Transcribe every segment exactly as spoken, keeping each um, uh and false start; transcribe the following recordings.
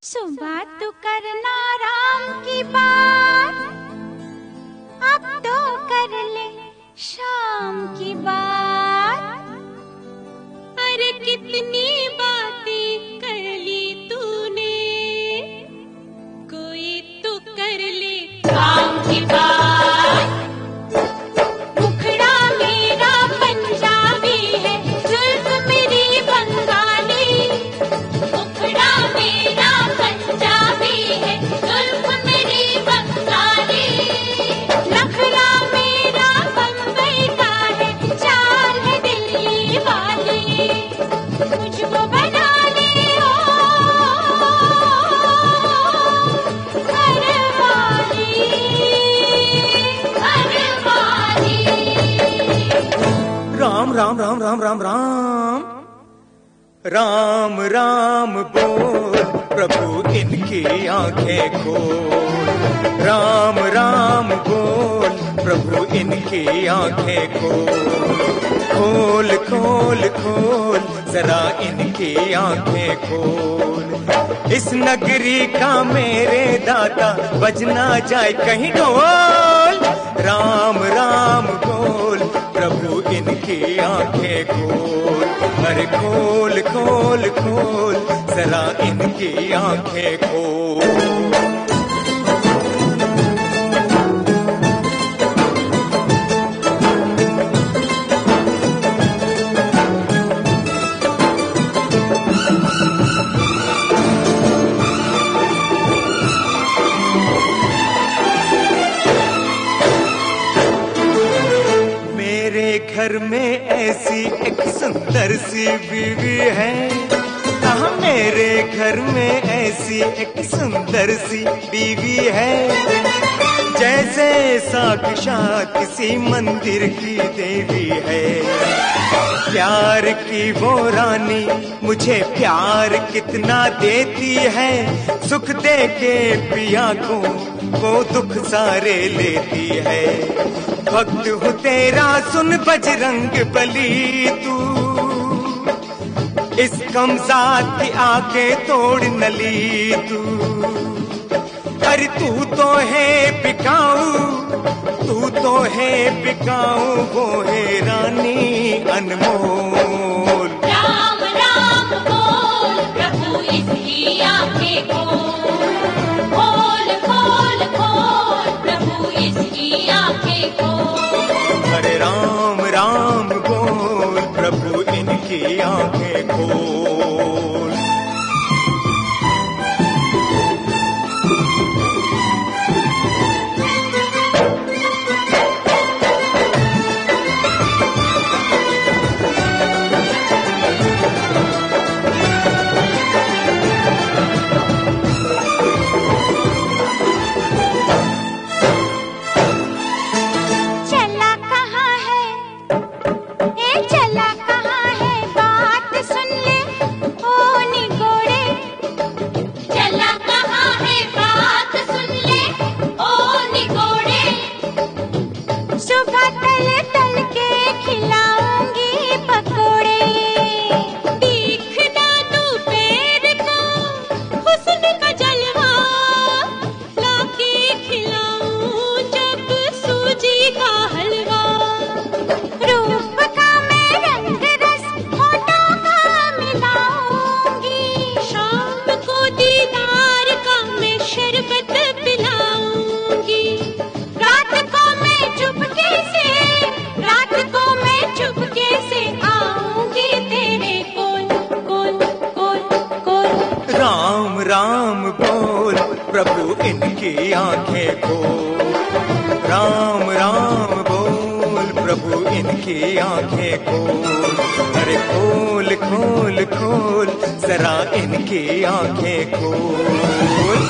सुबह तो करना राम की बात, अब तो कर ले शाम की बात। अरे कितनी बातें कर ली तूने, कोई तो कर ले काम की बात। मुखड़ा मेरा पंजाबी है, जुल्फ मेरी बंगाली। मुखड़ा मेरा पंजाबी है, जुल्फ मेरी बंगाली। नखरा मेरा बम्बई का है, चाल है दिल्ली वाली। मुझको बना लियो घरवाली, घरवाली। राम राम राम राम राम राम राम राम बोल प्रभु इनकी आंखें खोल। राम राम बोल प्रभु इनकी आंखें खोल। खोल खोल खोल जरा इनकी आंखें खोल। इस नगरी का मेरे दाता बजना जाए कहीं ढोल। राम राम बोल प्रभु इनकी आंखें खोल। अरे खोल खोल खोल जरा इनकी आंखें खोल। घर में ऐसी एक सुंदर सी बीवी है। कहा मेरे घर में ऐसी एक सुंदर सी बीवी है, जैसे साक्षात किसी मंदिर की देवी है। प्यार की वो रानी मुझे प्यार कितना देती है। सुख दे के पिया को वो दुख सारे लेती है। भक्त हूँ तेरा सुन बजरंग बली, तू इस कमजात की आंखें तोड़ नली तू। अरे तू तो है बिकाऊ, तू तो है बिकाऊ, वो है रानी अनमोल। राम राम बोल प्रभु इसकी आंखें खोल। खोल खोल खोल प्रभु इसकी आंखें खोल। अरे राम राम बोल प्रभु इनकी आंखें खोल। राम बोल प्रभु इनकी आंखें खोल। राम राम बोल प्रभु इनकी आंखें खोल। अरे खोल खोल खोल जरा इनकी आंखें खोल।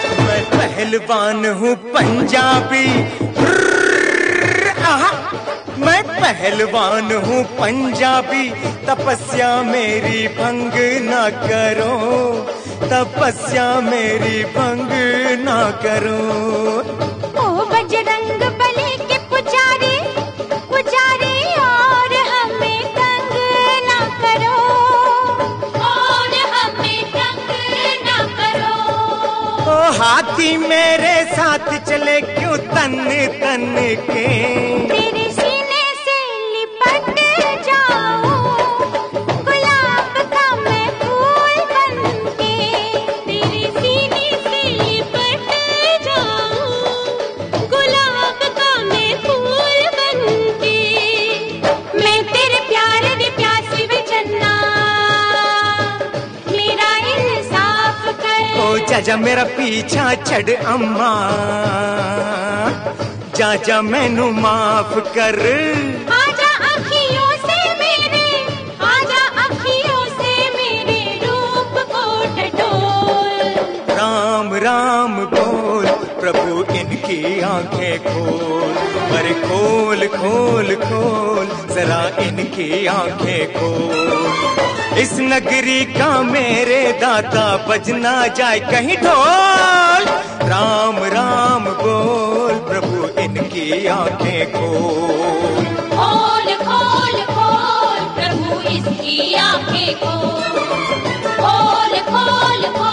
पहलवान हूँ पंजाबी, आहा मैं पहलवान हूँ पंजाबी, तपस्या मेरी भंग ना करो, तपस्या मेरी भंग ना करो। ओ बजरंग बली के पुजारी, पुजारी और हमें तंग ना करो, और हमें तंग ना करो। ओ हाथी मेरे साथ चले क्यों तन तन के, तेरे सीने से लिपट जाऊं, गुलाब का मैं फूल बनके, तेरे सीने से लिपट जाऊं, गुलाब का मैं फूल बनके। मैं तेरे प्यार दी प्यासी वे चन्ना, मेरा इंसाफ कर। ओ जाजा मेरा पीछा छड़ अम्मा, जाजा मैनू माफ कर। आजा अखियों से मेरे, आजा अखियों से मेरे रूप को टटोल। राम राम बोल प्रभु इनकी आंखें खोल, अरे खोल खोल खोल जरा इनकी आंखें खोल। इस नगरी का मेरे दाता बजना जाए कहीं ढोल। राम राम बोल प्रभु इनकी आंखें खोल। खोल खोल खोल प्रभु इसकी आंखें खोल, खोल खोल खोल